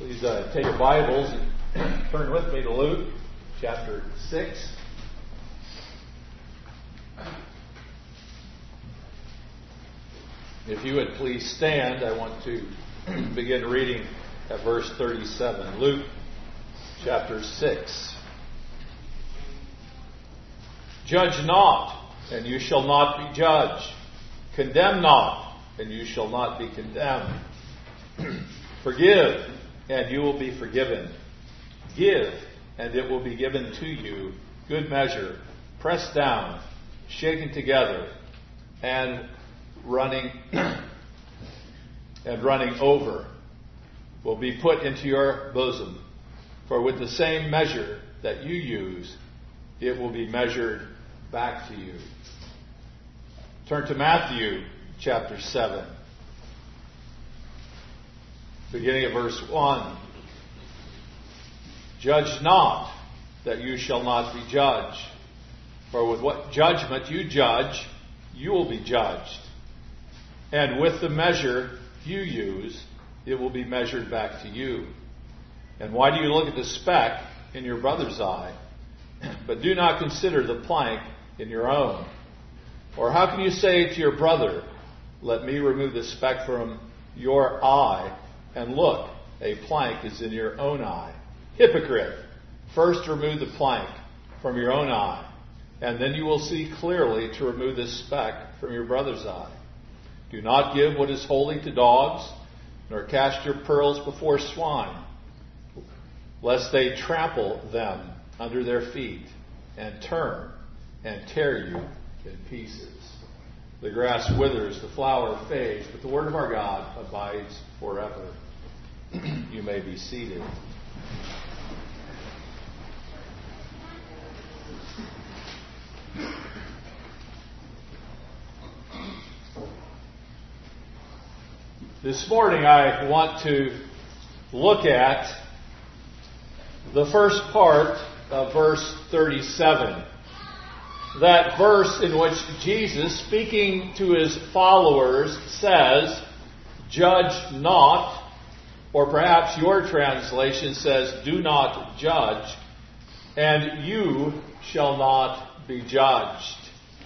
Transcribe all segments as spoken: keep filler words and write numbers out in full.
Please uh, take your Bibles and turn with me to Luke chapter six. If you would please stand, I want to begin reading at verse thirty-seven. Luke chapter six. Judge not, and you shall not be judged. Condemn not, and you shall not be condemned. Forgive, and you will be forgiven. Give, and it will be given to you. Good measure, pressed down, shaken together, and running and running over will be put into your bosom. For with the same measure that you use, it will be measured back to you. Turn to Matthew chapter seven. Beginning at verse one. Judge not, that you shall not be judged. For with what judgment you judge, you will be judged. And with the measure you use, it will be measured back to you. And why do you look at the speck in your brother's eye, but do not consider the plank in your own? Or how can you say to your brother, let me remove the speck from your eye, and look, a plank is in your own eye? Hypocrite, first remove the plank from your own eye, and then you will see clearly to remove the speck from your brother's eye. Do not give what is holy to dogs, nor cast your pearls before swine, lest they trample them under their feet, and turn and tear you in pieces. The grass withers, the flower fades, but the word of our God abides forever. You may be seated. This morning I want to look at the first part of verse thirty-seven. That verse in which Jesus, speaking to his followers, says, judge not, or perhaps your translation says, do not judge, and you shall not be judged.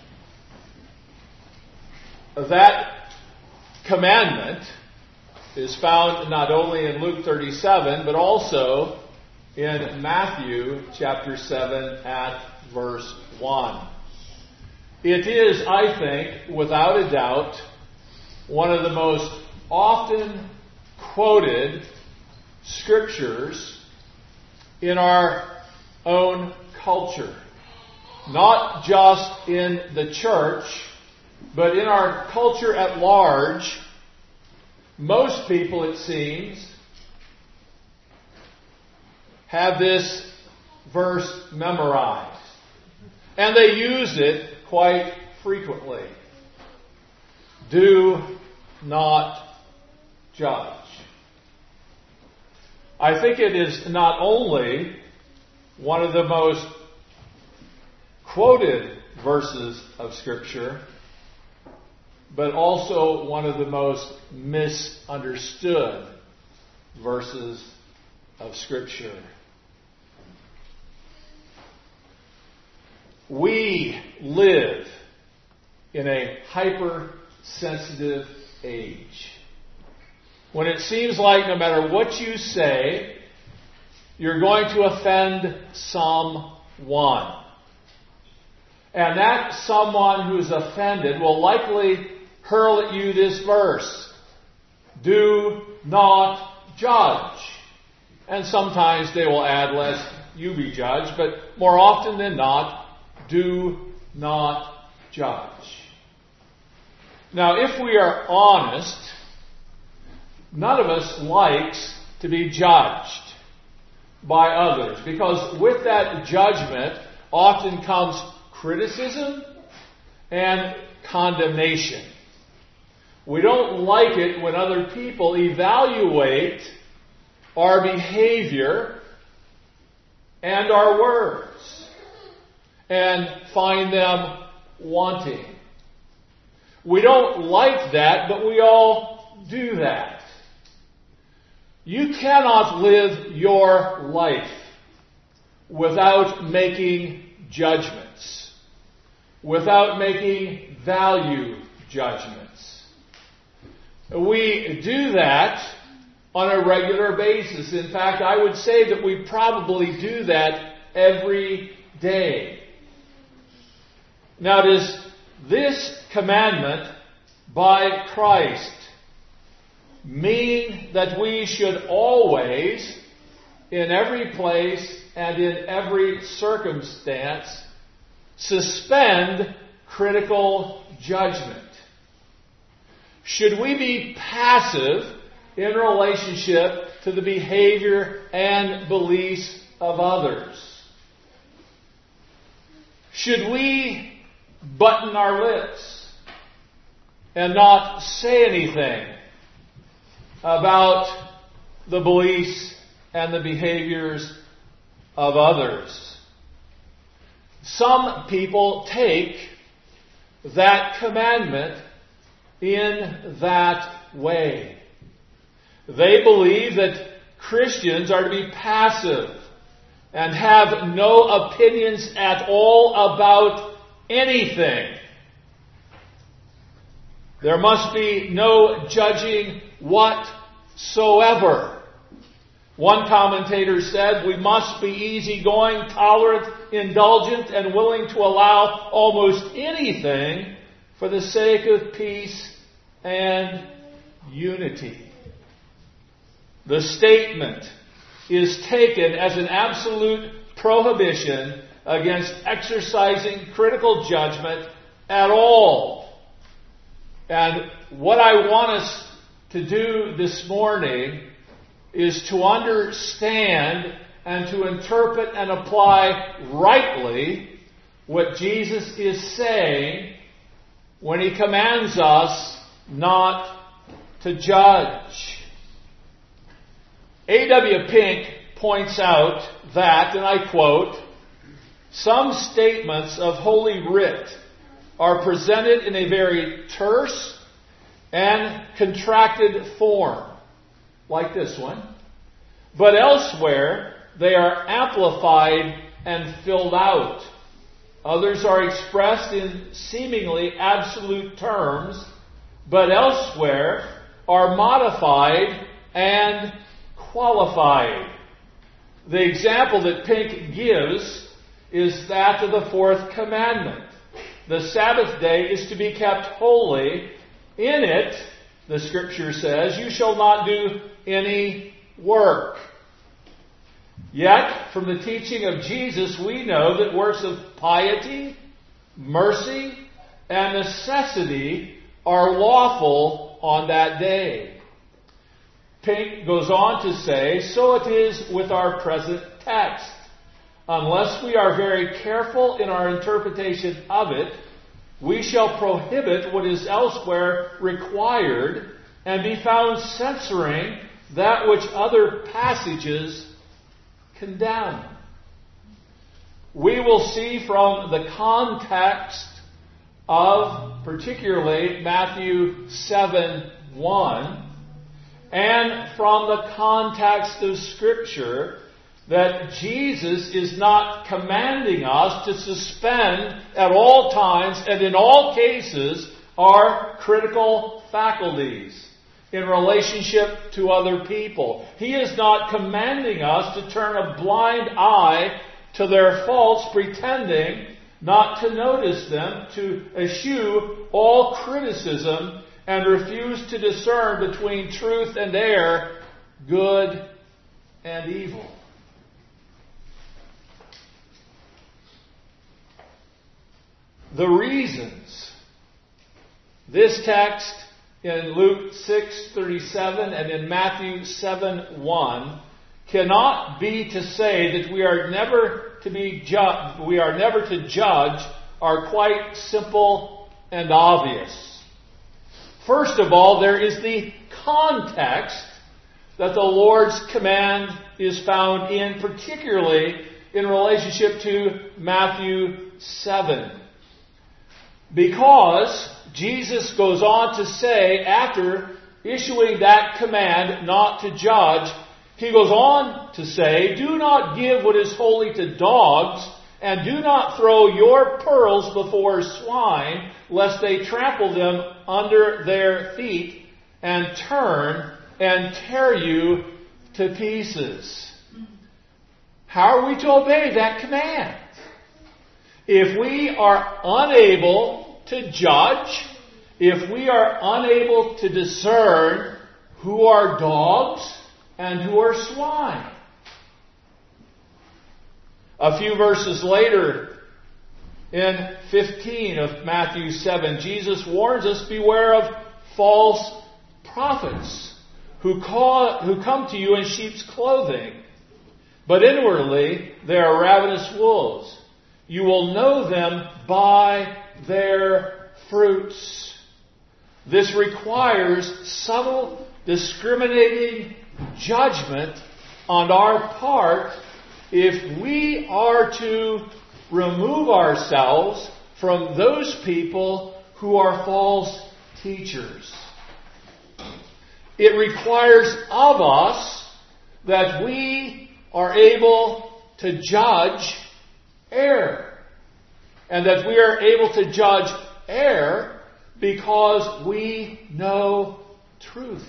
That commandment is found not only in Luke thirty-seven, but also in Matthew chapter seven at verse one. It is, I think, without a doubt, one of the most often quoted scriptures in our own culture. Not just in the church, but in our culture at large. Most people, it seems, have this verse memorized. And they use it quite frequently. Do not judge. I think it is not only one of the most quoted verses of Scripture, but also one of the most misunderstood verses of Scripture. We live in a hypersensitive age, when it seems like no matter what you say, you're going to offend someone. And that someone who's offended will likely hurl at you this verse. Do not judge. And sometimes they will add, lest you be judged, but more often than not, do not judge. Now, if we are honest, none of us likes to be judged by others, because with that judgment often comes criticism and condemnation. We don't like it when other people evaluate our behavior and our words and find them wanting. We don't like that, but we all do that. You cannot live your life without making judgments, without making value judgments. We do that on a regular basis. In fact, I would say that we probably do that every day. Now, does this commandment by Christ mean that we should always, in every place and in every circumstance, suspend critical judgment? Should we be passive in relationship to the behavior and beliefs of others? Should we button our lips and not say anything about the beliefs and the behaviors of others? Some people take that commandment in that way. They believe that Christians are to be passive and have no opinions at all about anything. There must be no judging whatsoever. One commentator said, we must be easygoing, tolerant, indulgent, and willing to allow almost anything for the sake of peace and unity. The statement is taken as an absolute prohibition against exercising critical judgment at all. And what I want us to do this morning is to understand and to interpret and apply rightly what Jesus is saying when He commands us not to judge. A W Pink points out that, and I quote, some statements of Holy Writ are presented in a very terse and contracted form, like this one, but elsewhere they are amplified and filled out. Others are expressed in seemingly absolute terms, but elsewhere are modified and qualified. The example that Pink gives is that of the fourth commandment. The Sabbath day is to be kept holy. In it, the Scripture says, you shall not do any work. Yet, from the teaching of Jesus, we know that works of piety, mercy, and necessity are lawful on that day. Pink goes on to say, so it is with our present text. Unless we are very careful in our interpretation of it, we shall prohibit what is elsewhere required and be found censoring that which other passages condemn. We will see from the context of particularly Matthew seven one and from the context of Scripture that Jesus is not commanding us to suspend at all times and in all cases our critical faculties in relationship to other people. He is not commanding us to turn a blind eye to their faults, pretending not to notice them, to eschew all criticism and refuse to discern between truth and error, good and evil. The reasons this text in Luke six thirty-seven and in Matthew seven one cannot be to say that we are never to be ju- we are never to judge are quite simple and obvious. First of all, there is the context that the Lord's command is found in, particularly in relationship to Matthew seven. Because Jesus goes on to say, after issuing that command not to judge, he goes on to say, do not give what is holy to dogs, and do not throw your pearls before swine, lest they trample them under their feet and turn and tear you to pieces. How are we to obey that command? If we are unable to judge, if we are unable to discern who are dogs and who are swine. A few verses later, in fifteen of Matthew seven, Jesus warns us, beware of false prophets who, call, who come to you in sheep's clothing, but inwardly they are ravenous wolves. You will know them by their fruits. This requires subtle, discriminating judgment on our part if we are to remove ourselves from those people who are false teachers. It requires of us that we are able to judge error. And that we are able to judge error because we know truth.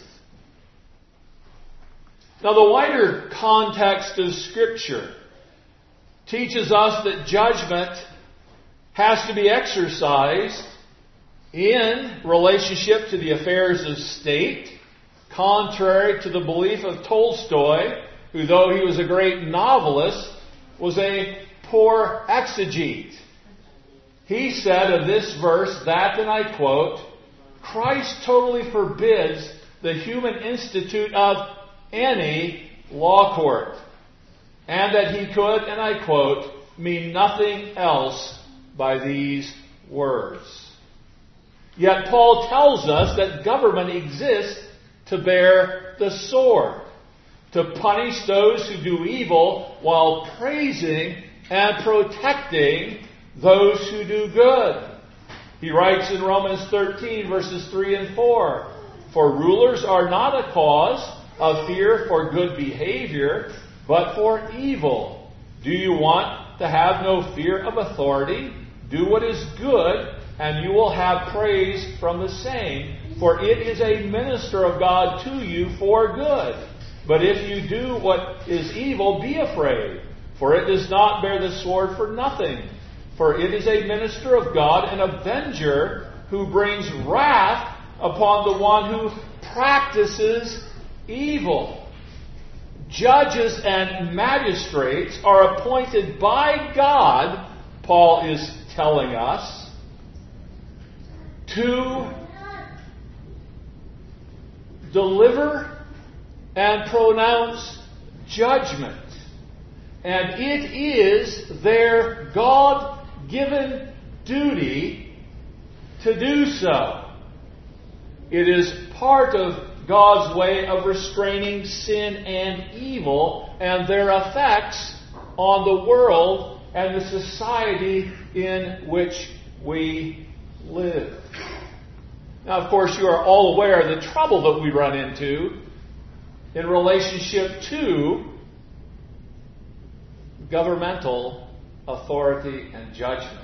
Now, the wider context of Scripture teaches us that judgment has to be exercised in relationship to the affairs of state, contrary to the belief of Tolstoy, who, though he was a great novelist, was a poor exegete. He said of this verse that, and I quote, Christ totally forbids the human institute of any law court, and that he could, and I quote, mean nothing else by these words. Yet Paul tells us that government exists to bear the sword, to punish those who do evil while praising and protecting those who do good. He writes in Romans thirteen, verses three and four, for rulers are not a cause of fear for good behavior, but for evil. Do you want to have no fear of authority? Do what is good, and you will have praise from the same, for it is a minister of God to you for good. But if you do what is evil, be afraid, for it does not bear the sword for nothing. For it is a minister of God, an avenger who brings wrath upon the one who practices evil. Judges and magistrates are appointed by God, Paul is telling us, to deliver and pronounce judgment. And it is their God-given duty to do so. It is part of God's way of restraining sin and evil and their effects on the world and the society in which we live. Now, of course, you are all aware of the trouble that we run into in relationship to governmental authority and judgment.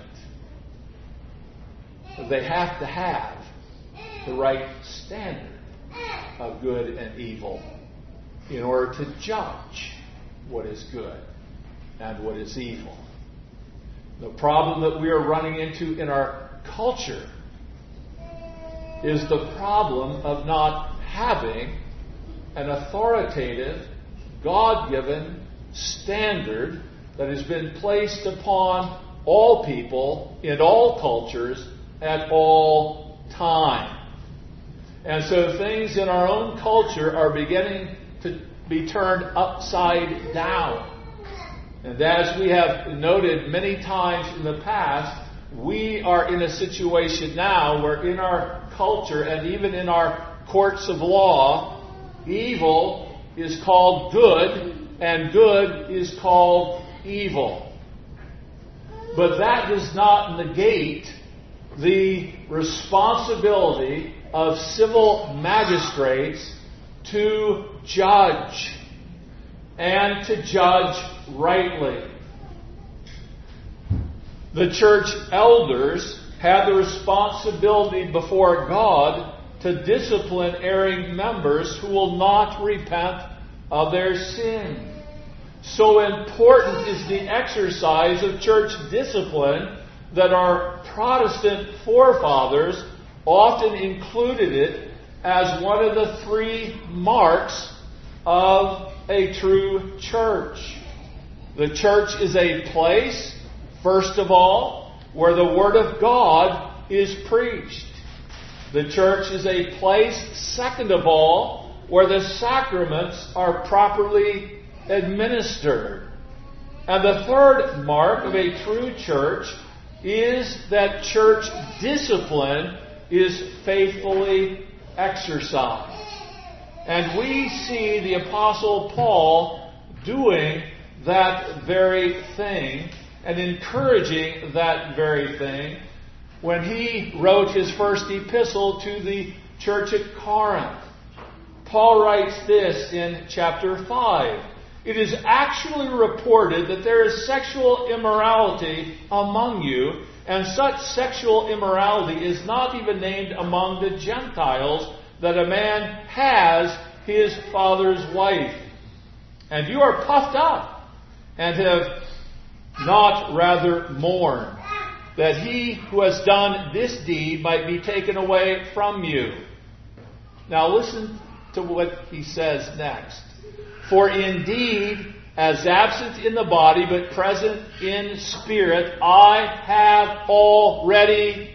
They have to have the right standard of good and evil in order to judge what is good and what is evil. The problem that we are running into in our culture is the problem of not having an authoritative, God-given standard that has been placed upon all people in all cultures at all time. And so things in our own culture are beginning to be turned upside down. And as we have noted many times in the past, we are in a situation now where in our culture and even in our courts of law, evil is called good and good is called evil. But that does not negate the responsibility of civil magistrates to judge, and to judge rightly. The church elders had the responsibility before God to discipline erring members who will not repent of their sin. So important is the exercise of church discipline that our Protestant forefathers often included it as one of the three marks of a true church. The church is a place, first of all, where the Word of God is preached. The church is a place, second of all, where the sacraments are properly administered. And the third mark of a true church is that church discipline is faithfully exercised. And we see the Apostle Paul doing that very thing and encouraging that very thing when he wrote his first epistle to the church at Corinth. Paul writes this in chapter five. It is actually reported that there is sexual immorality among you, and such sexual immorality is not even named among the Gentiles, that a man has his father's wife. And you are puffed up, and have not rather mourned, that he who has done this deed might be taken away from you. Now listen to what he says next. For indeed, as absent in the body, but present in spirit, I have already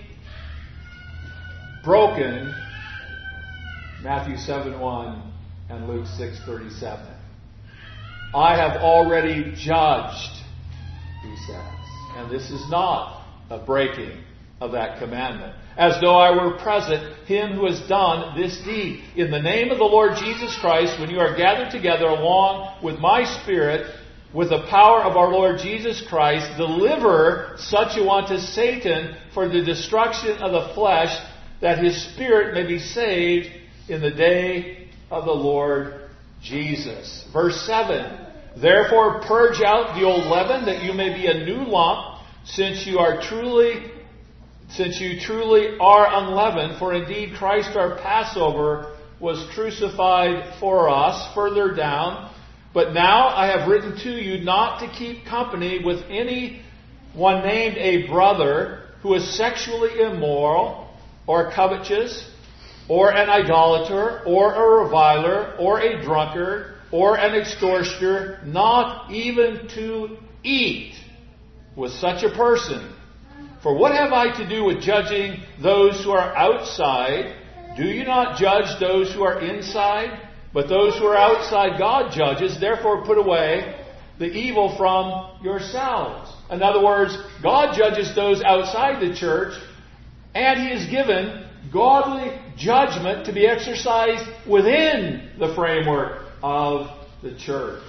broken Matthew seven one and Luke six thirty-seven. I have already judged, he says. And this is not a breaking of that commandment. As though I were present, him who has done this deed. In the name of the Lord Jesus Christ, when you are gathered together along with my Spirit, with the power of our Lord Jesus Christ, deliver such a one to Satan for the destruction of the flesh, that his spirit may be saved in the day of the Lord Jesus. Verse seven. Therefore purge out the old leaven, that you may be a new lump, since you are truly Since you truly are unleavened, for indeed Christ our Passover was crucified for us. Further down, but now I have written to you not to keep company with any one named a brother who is sexually immoral, or covetous, or an idolater, or a reviler, or a drunkard, or an extortioner, not even to eat with such a person. For what have I to do with judging those who are outside? Do you not judge those who are inside? But those who are outside God judges. Therefore put away the evil from yourselves. In other words, God judges those outside the church, and He has given godly judgment to be exercised within the framework of the church.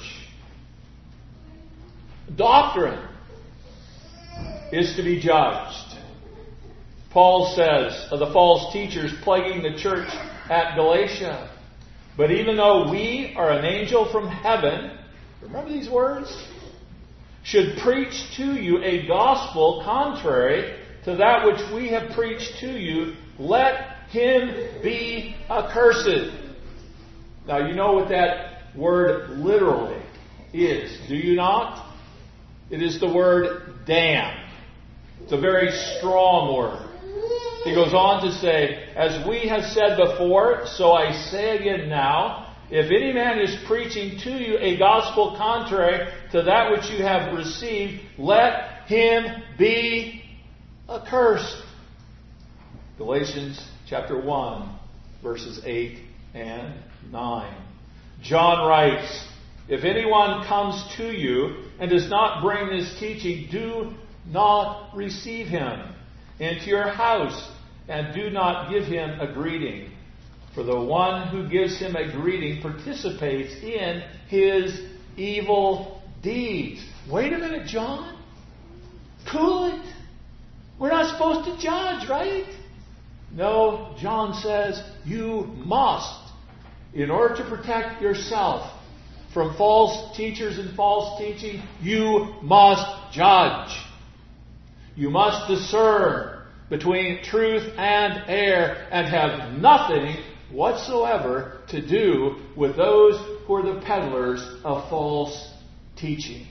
Doctrine is to be judged. Paul says of the false teachers plaguing the church at Galatia, but even though we are an angel from heaven, remember these words, should preach to you a gospel contrary to that which we have preached to you, let him be accursed. Now you know what that word literally is, do you not? It is the word damn. It's a very strong word. He goes on to say, as we have said before, so I say again now, if any man is preaching to you a gospel contrary to that which you have received, let him be accursed. Galatians chapter one, verses eight and nine. John writes, if anyone comes to you and does not bring this teaching, do not receive him into your house, and do not give him a greeting. For the one who gives him a greeting participates in his evil deeds. Wait a minute, John. Cool it. We're not supposed to judge, right? No, John says you must. In order to protect yourself from false teachers and false teaching, you must judge. You must discern between truth and error and have nothing whatsoever to do with those who are the peddlers of false teaching.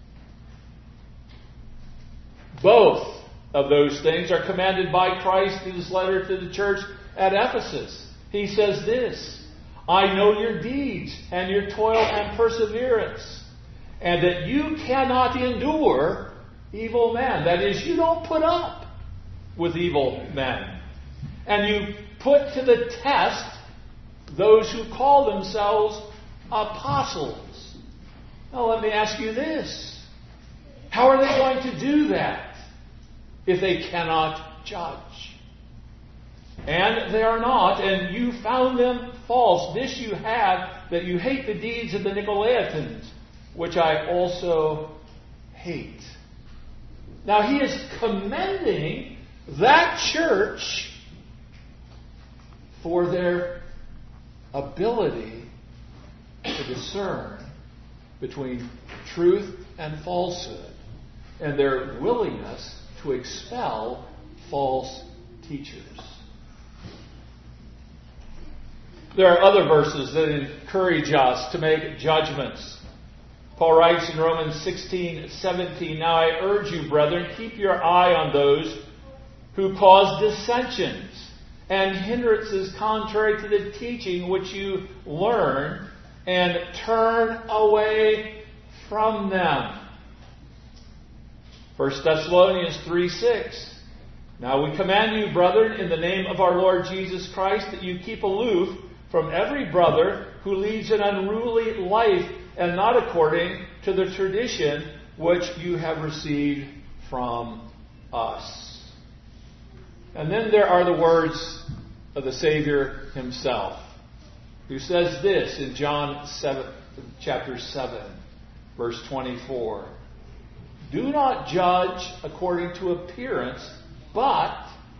Both of those things are commanded by Christ in his letter to the church at Ephesus. He says this, I know your deeds and your toil and perseverance, and that you cannot endure evil men. That is, you don't put up with evil men. And you put to the test those who call themselves apostles. Now let me ask you this. How are they going to do that if they cannot judge? And they are not, and you found them false. This you have, that you hate the deeds of the Nicolaitans, which I also hate. Now he is commending that church for their ability to discern between truth and falsehood, and their willingness to expel false teachers. There are other verses that encourage us to make judgments. Paul writes in Romans sixteen seventeen, Now I urge you, brethren, keep your eye on those who cause dissensions and hindrances contrary to the teaching which you learn, and turn away from them. First Thessalonians three six, Now we command you, brethren, in the name of our Lord Jesus Christ, that you keep aloof from every brother who leads an unruly life, and not according to the tradition which you have received from us. And then there are the words of the Savior himself, who says this in John seven, chapter seven, verse twenty-four. Do not judge according to appearance, but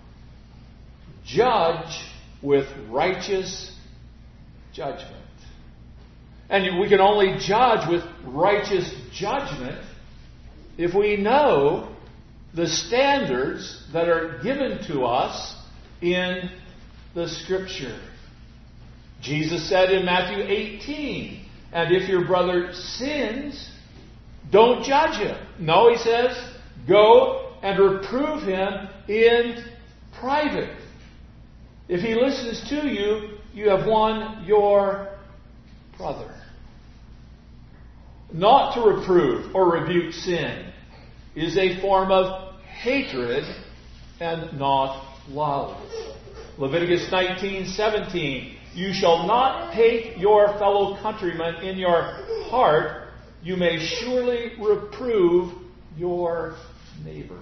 judge with righteous judgment. And we can only judge with righteous judgment if we know the standards that are given to us in the Scripture. Jesus said in Matthew eighteen, and if your brother sins, don't judge him. No, he says, go and reprove him in private. If he listens to you, you have won your brother. Not to reprove or rebuke sin is a form of hatred and not love. Leviticus nineteen seventeen, You shall not hate your fellow countrymen in your heart. You may surely reprove your neighbor.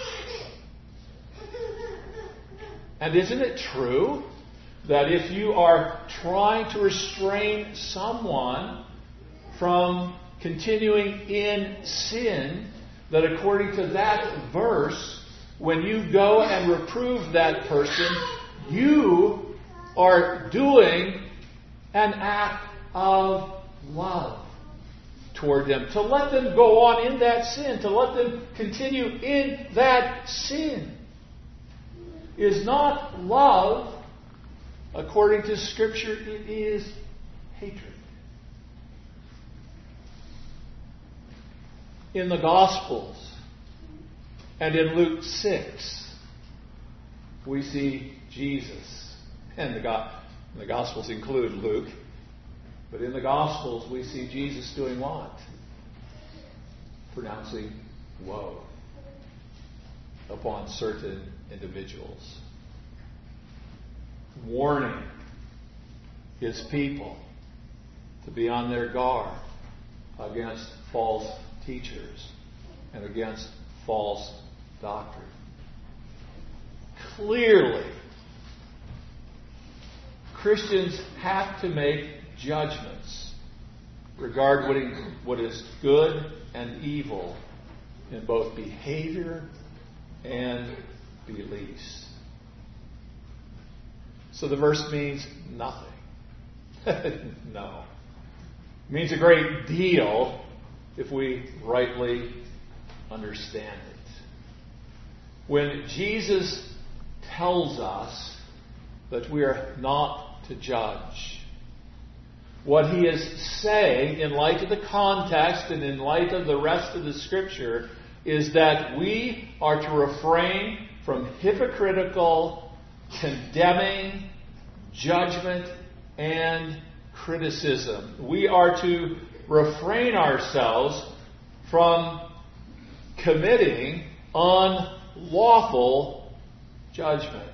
And isn't it true that if you are trying to restrain someone from continuing in sin, that according to that verse, when you go and reprove that person, you are doing an act of love toward them. To let them go on in that sin, to let them continue in that sin, is not love. According to Scripture, it is hatred. In the Gospels and in Luke six, we see Jesus. And the, Go- the Gospels include Luke. But in the Gospels, we see Jesus doing what? Pronouncing woe upon certain individuals. Warning his people to be on their guard against false teachers and against false doctrine. Clearly, Christians have to make judgments regarding what is good and evil in both behavior and beliefs. So the verse means nothing. No. It means a great deal if we rightly understand it. When Jesus tells us that we are not to judge, what he is saying, in light of the context and in light of the rest of the Scripture, is that we are to refrain from hypocritical, condemning, judgment, and criticism. We are to refrain ourselves from committing unlawful judgment.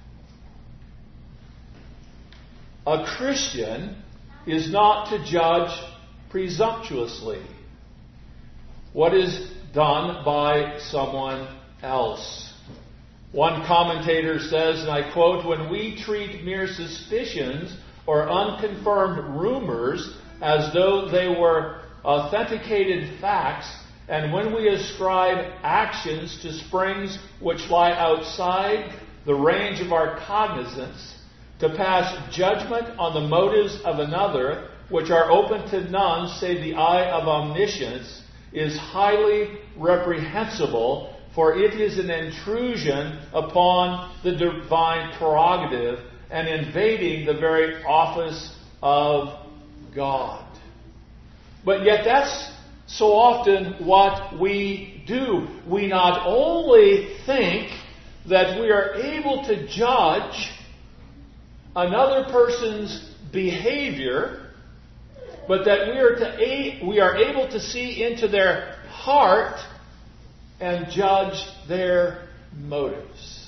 A Christian is not to judge presumptuously what is done by someone else. One commentator says, and I quote, "When we treat mere suspicions or unconfirmed rumors as though they were authenticated facts, and when we ascribe actions to springs which lie outside the range of our cognizance, to pass judgment on the motives of another, which are open to none save the eye of omniscience, is highly reprehensible, for it is an intrusion upon the divine prerogative and invading the very office of God." But yet that's so often what we do. We not only think that we are able to judge another person's behavior, but that we are to we are able to see into their heart and judge their motives.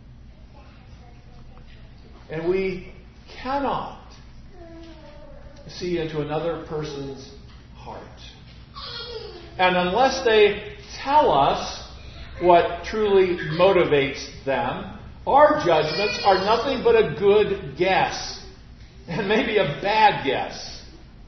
And we cannot see into another person's heart. And unless they tell us what truly motivates them, our judgments are nothing but a good guess. And maybe a bad guess.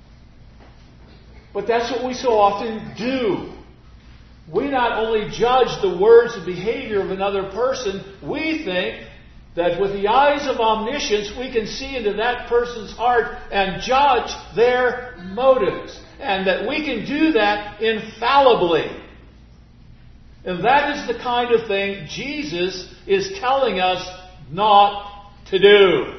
But that's what we so often do. We not only judge the words and behavior of another person, we think that with the eyes of omniscience we can see into that person's heart and judge their motives. And that we can do that infallibly. And that is the kind of thing Jesus is telling us not to do.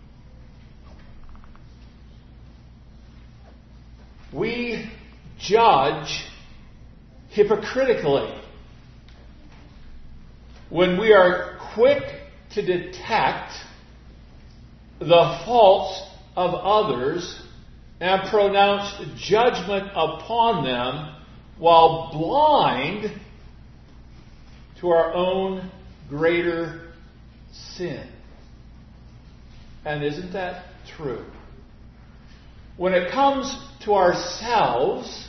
We judge hypocritically when we are quick to detect the faults of others and pronounce judgment upon them while blind to our own greater sin. And isn't that true? When it comes to ourselves,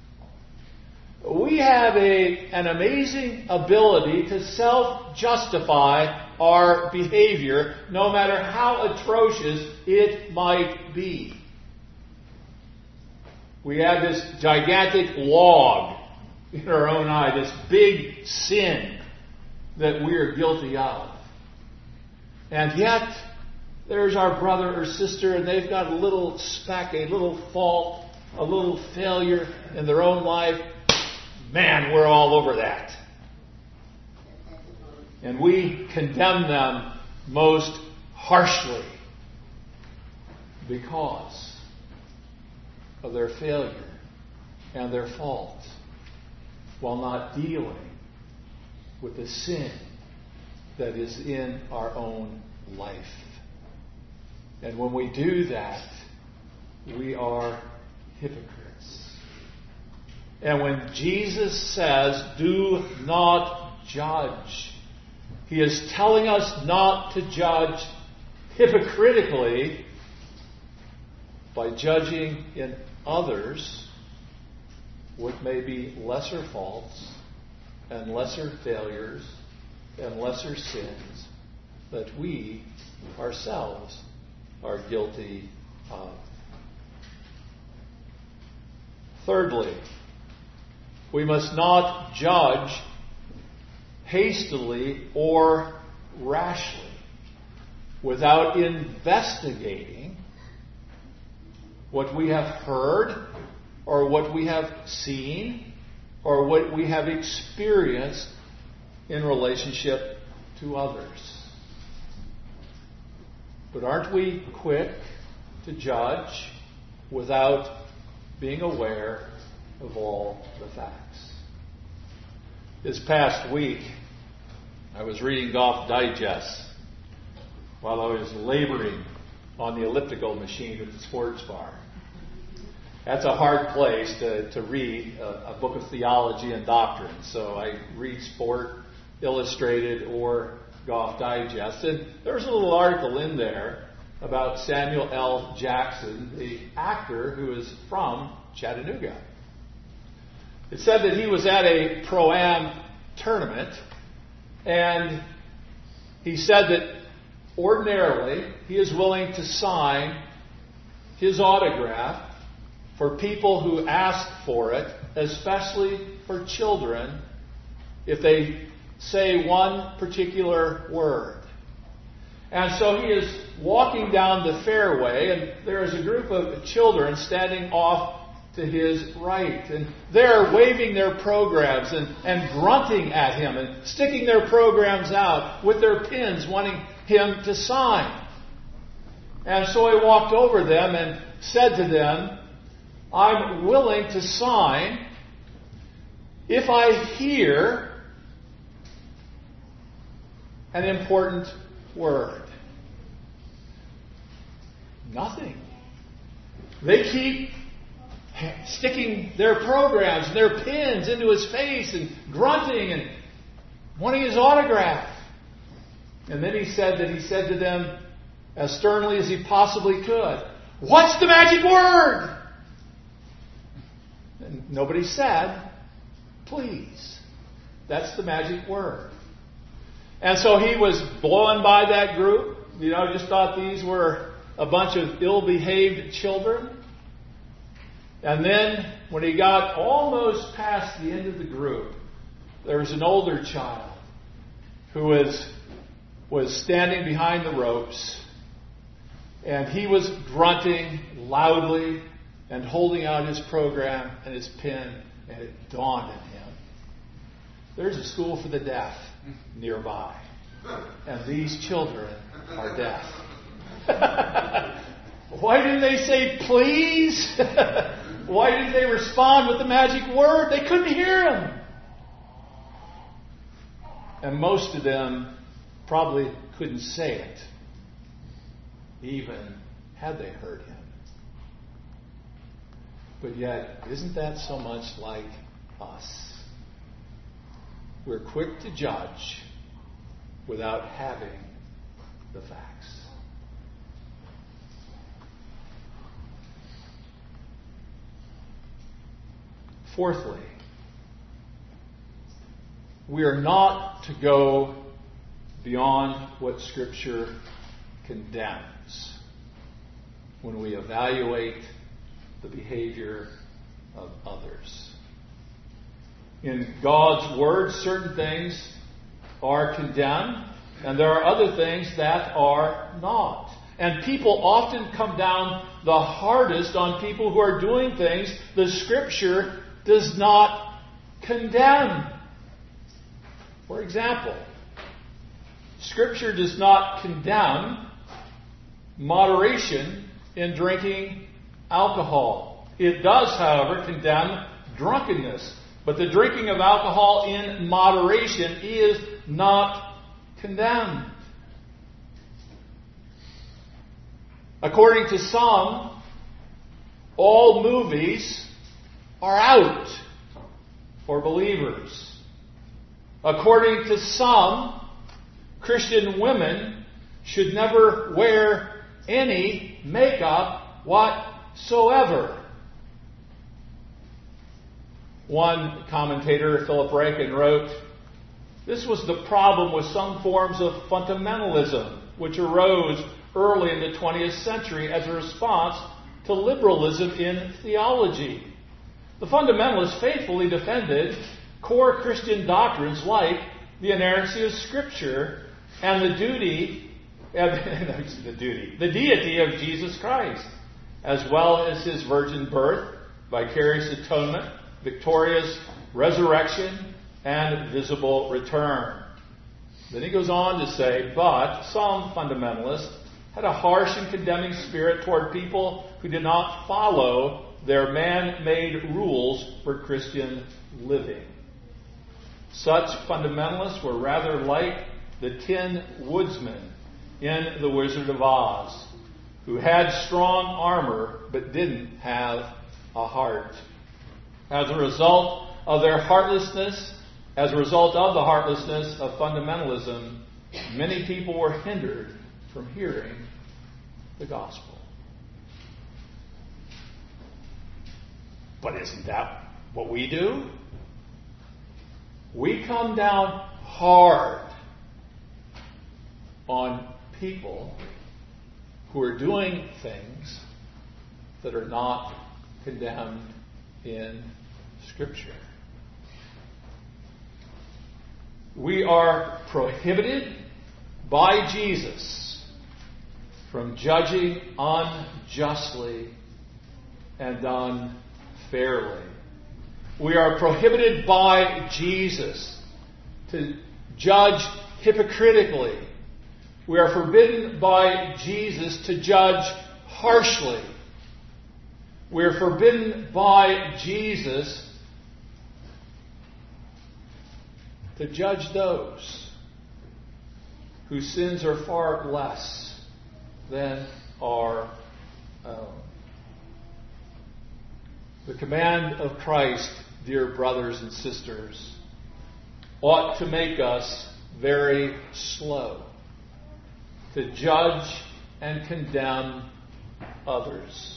we have a, an amazing ability to self-justify our behavior, no matter how atrocious it might be. We have this gigantic log in our own eye, this big sin that we are guilty of. And yet, there's our brother or sister, and they've got a little speck, a little fault, a little failure in their own life. Man, we're all over that. And we condemn them most harshly because of their failure and their fault, while not dealing with the sin that is in our own life. And when we do that, we are hypocrites. And when Jesus says, "Do not judge," he is telling us not to judge hypocritically by judging in others what may be lesser faults and lesser failures and lesser sins that we ourselves are guilty of. Thirdly, we must not judge hastily or rashly. without investigating what we have heard or what we have seen or what we have experienced in relationship to others. But aren't we quick to judge without being aware of all the facts? This past week, I was reading Golf Digest while I was laboring on the elliptical machine at the sports bar. That's a hard place to, to read a, a book of theology and doctrine. So I read Sport Illustrated or Golf Digest. And there was a little article in there about Samuel L. Jackson, the actor who is from Chattanooga. It said that he was at a Pro-Am tournament, and he said that ordinarily he is willing to sign his autograph for people who ask for it, especially for children, if they say one particular word. And so he is walking down the fairway, and there is a group of children standing off to his right. And they're waving their programs and, and grunting at him and sticking their programs out with their pins, wanting him to sign. And so I walked over them and said to them, I'm willing to sign if I hear an important word. Nothing. They keep sticking their programs and their pins into his face and grunting and wanting his autograph. And then he said that he said to them as sternly as he possibly could, "What's the magic word?" And nobody said, "Please." That's the magic word. And so he was blowing by that group. You know, just thought these were a bunch of ill-behaved children. And then when he got almost past the end of the group, there was an older child who was, was standing behind the ropes. And he was grunting loudly and holding out his program and his pen. And it dawned on him, there's a school for the deaf nearby. And these children are deaf. Why didn't they say please? Why didn't they respond with the magic word? They couldn't hear him. And most of them probably couldn't say it, even had they heard him. But yet, isn't that so much like us? We're quick to judge without having the facts. Fourthly, we are not to go beyond what Scripture condemns when we evaluate the behavior of others. In God's Word, certain things are condemned, and there are other things that are not. And people often come down the hardest on people who are doing things the Scripture does not condemn. For example, Scripture does not condemn moderation in drinking alcohol. It does, however, condemn drunkenness. But the drinking of alcohol in moderation is not condemned. According to some, all movies are out for believers. According to some, Christian women should never wear any makeup whatsoever. One commentator, Philip Rankin, wrote, "This was the problem with some forms of fundamentalism, which arose early in the twentieth century as a response to liberalism in theology. The fundamentalists faithfully defended core Christian doctrines like the inerrancy of Scripture and the duty and the duty, the deity of Jesus Christ, as well as his virgin birth, vicarious atonement, victorious resurrection, and visible return. Then he goes on to say, but some fundamentalists had a harsh and condemning spirit toward people who did not follow their man-made rules for Christian living. Such fundamentalists were rather like the Tin Woodsman in The Wizard of Oz, who had strong armor but didn't have a heart. As a result of their heartlessness, as a result of the heartlessness of fundamentalism, many people were hindered from hearing the gospel. But isn't that what we do? We come down hard on people who are doing things that are not condemned in Scripture. We are prohibited by Jesus from judging unjustly and unfairly. We are prohibited by Jesus to judge hypocritically. We are forbidden by Jesus to judge harshly. We are forbidden by Jesus to judge those whose sins are far less than our own. The command of Christ, dear brothers and sisters, ought to make us very slow to judge and condemn others.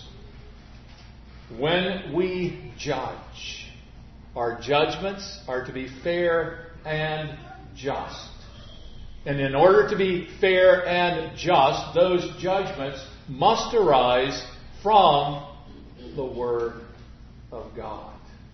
When we judge, our judgments are to be fair and just. And in order to be fair and just, those judgments must arise from the Word of God.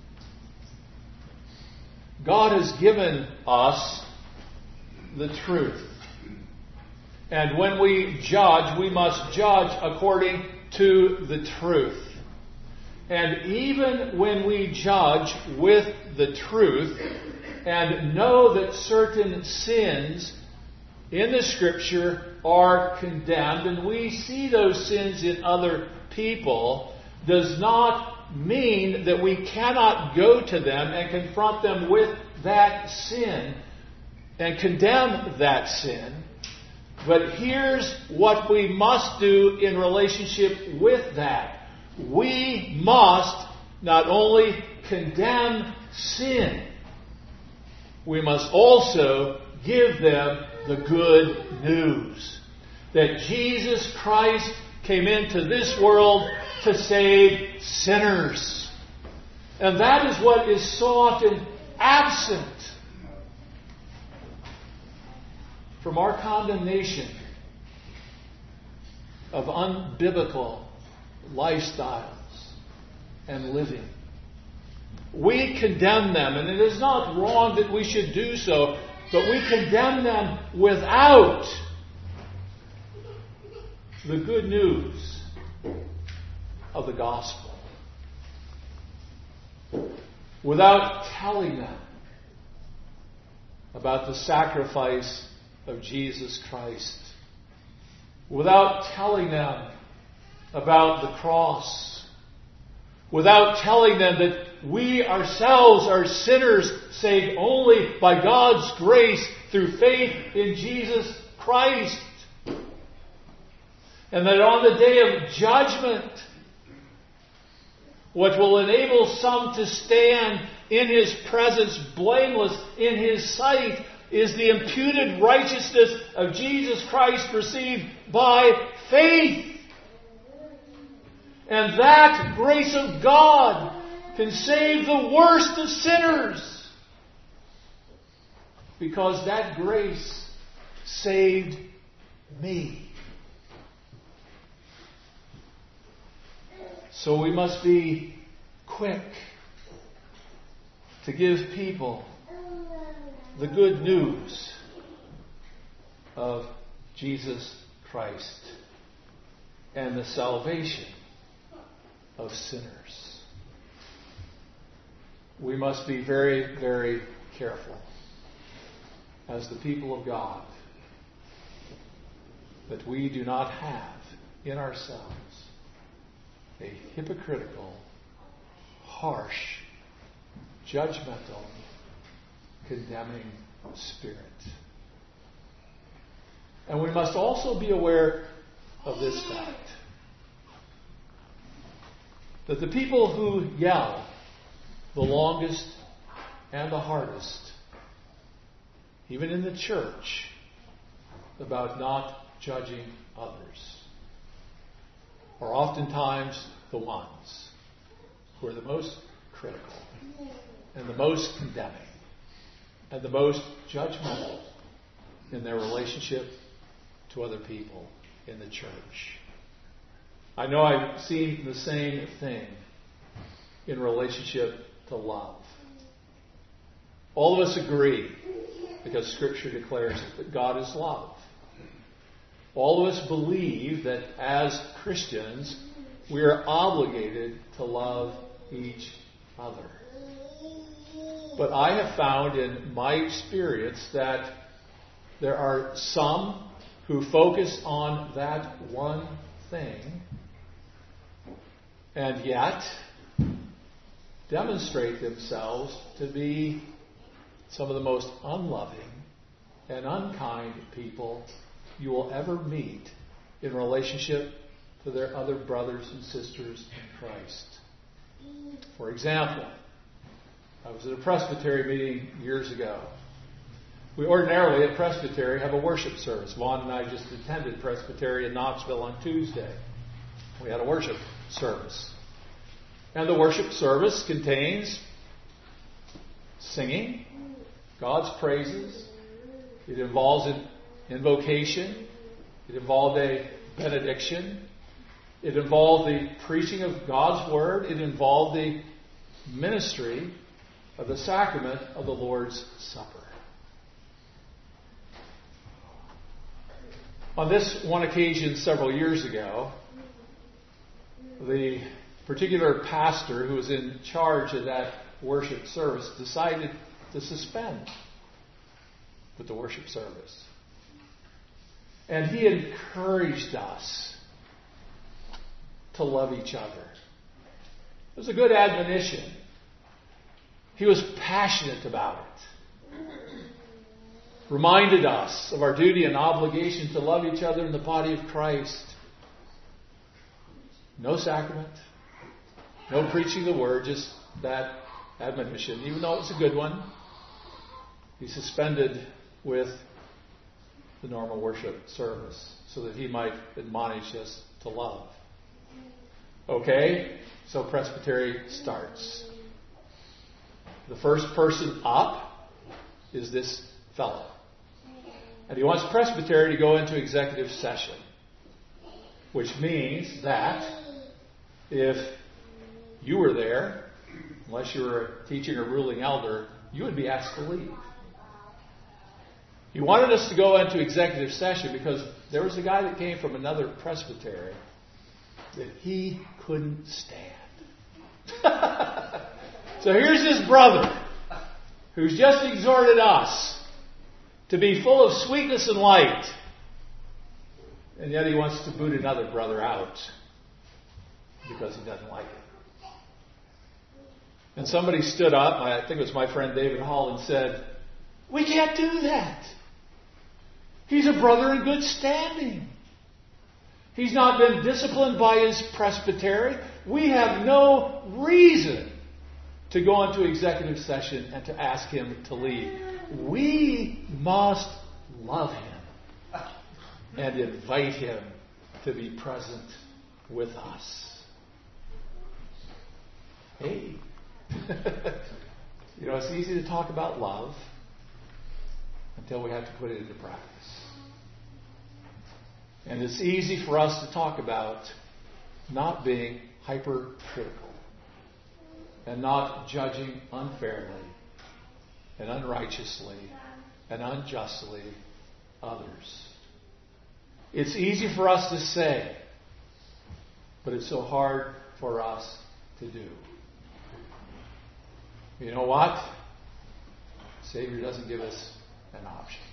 God has given us the truth. And when we judge, we must judge according to the truth. And even when we judge with the truth and know that certain sins in the Scripture are condemned, and we see those sins in other people, does not mean that we cannot go to them and confront them with that sin and condemn that sin. But here's what we must do in relationship with that. We must not only condemn sin, we must also give them the good news that Jesus Christ came into this world to save sinners. And that is what is so often absent from our condemnation of unbiblical lifestyles and living. We condemn them, and it is not wrong that we should do so, but we condemn them without the good news of the gospel. Without telling them about the sacrifice of Jesus Christ. Without telling them about the cross. Without telling them that we ourselves are sinners saved only by God's grace through faith in Jesus Christ. And that on the day of judgment, what will enable some to stand in His presence blameless in His sight is the imputed righteousness of Jesus Christ received by faith. And that grace of God can save the worst of sinners, because that grace saved me. So we must be quick to give people the good news of Jesus Christ and the salvation of sinners. We must be very, very careful as the people of God that we do not have in ourselves a hypocritical, harsh, judgmental, condemning spirit. And we must also be aware of this fact, that the people who yell the longest and the hardest, even in the church, about not judging others, are oftentimes the ones who are the most critical and the most condemning and the most judgmental in their relationship to other people in the church. I know I've seen the same thing in relationship to love. All of us agree, because Scripture declares that God is love. All of us believe that as Christians, we are obligated to love each other. But I have found in my experience that there are some who focus on that one thing and yet demonstrate themselves to be some of the most unloving and unkind people you will ever meet in relationship to their other brothers and sisters in Christ. For example, I was at a Presbytery meeting years ago. We ordinarily at Presbytery have a worship service. Vaughn and I just attended Presbytery in Knoxville on Tuesday. We had a worship service. And the worship service contains singing God's praises. It involves an invocation. It involved a benediction. It involved the preaching of God's Word. It involved the ministry of the sacrament of the Lord's Supper. On this one occasion several years ago, the particular pastor who was in charge of that worship service decided to suspend with the worship service. And he encouraged us to love each other. It was a good admonition. He was passionate about it. Reminded us of our duty and obligation to love each other in the body of Christ. No sacrament. No preaching the word, just that admonition. Even though it's a good one, he suspended with the normal worship service so that he might admonish us to love. Okay, so Presbytery starts. The first person up is this fellow. And he wants Presbytery to go into executive session, which means that if you were there, unless you were teaching or ruling elder, you would be asked to leave. He wanted us to go into executive session because there was a guy that came from another presbytery that he couldn't stand. So here's this brother who's just exhorted us to be full of sweetness and light, and yet he wants to boot another brother out because he doesn't like it. And somebody stood up, I think it was my friend David Hall, and said, "We can't do that. He's a brother in good standing. He's not been disciplined by his presbytery. We have no reason to go into executive session and to ask him to leave. We must love him and invite him to be present with us." Hey. You know, it's easy to talk about love until we have to put it into practice. And it's easy for us to talk about not being hypercritical and not judging unfairly and unrighteously and unjustly others. It's easy for us to say, but it's so hard for us to do. You know what? The Savior doesn't give us an option.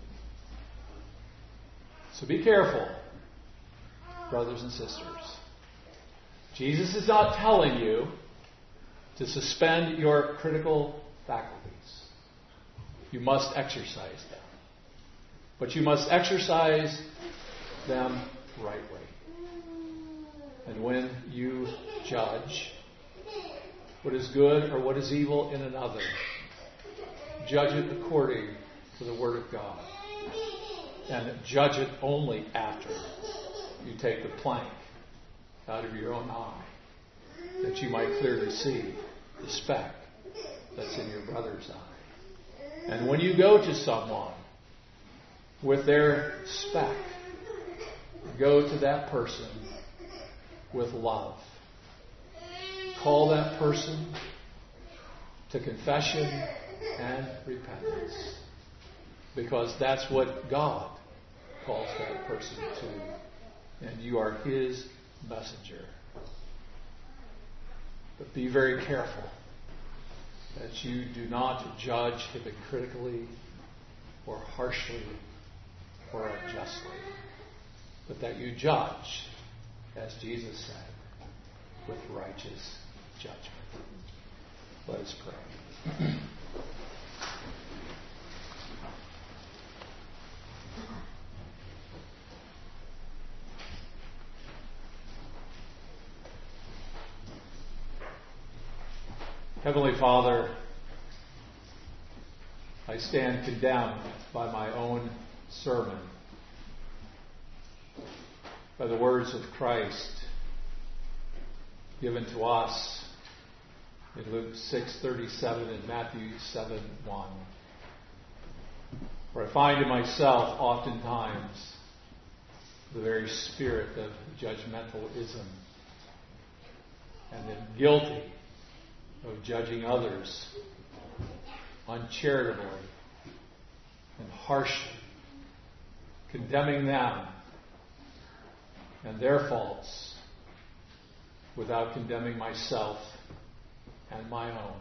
So be careful, brothers and sisters. Jesus is not telling you to suspend your critical faculties. You must exercise them. But you must exercise them rightly. And when you judge what is good or what is evil in another, judge it according to the Word of God. And judge it only after you take the plank out of your own eye, that you might clearly see the speck that's in your brother's eye. And when you go to someone with their speck, go to that person with love. Call that person to confession and repentance, because that's what God calls that person to, and you are His messenger. But be very careful that you do not judge hypocritically or harshly or unjustly, but that you judge, as Jesus said, with righteous judgment. Let us pray. Heavenly Father, I stand condemned by my own sermon, by the words of Christ given to us in Luke six thirty-seven and Matthew seven one, where I find in myself oftentimes the very spirit of judgmentalism, and am guilty of judging others uncharitably and harshly, condemning them and their faults without condemning myself and my own,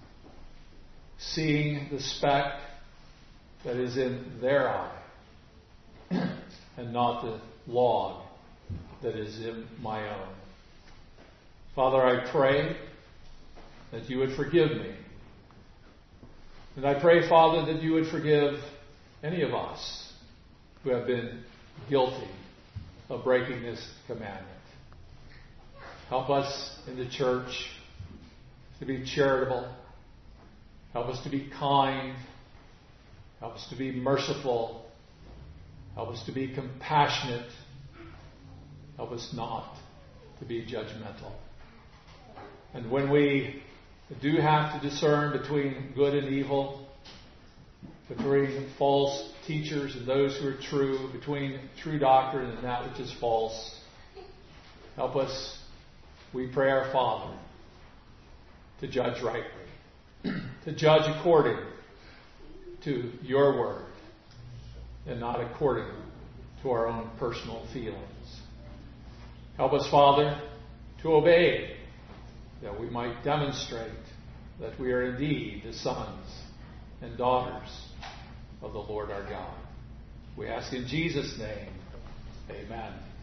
seeing the speck that is in their eye and not the log that is in my own. Father, I pray that you would forgive me. And I pray, Father, that you would forgive any of us who have been guilty of breaking this commandment. Help us in the church to be charitable. Help us to be kind. Help us to be merciful. Help us to be compassionate. Help us not to be judgmental. And when we do have to discern between good and evil, between false teachers and those who are true, between true doctrine and that which is false, help us, we pray our Father, to judge rightly, to judge according to your word and not according to our own personal feelings. Help us, Father, to obey, that we might demonstrate that we are indeed the sons and daughters of the Lord our God. We ask in Jesus' name, amen.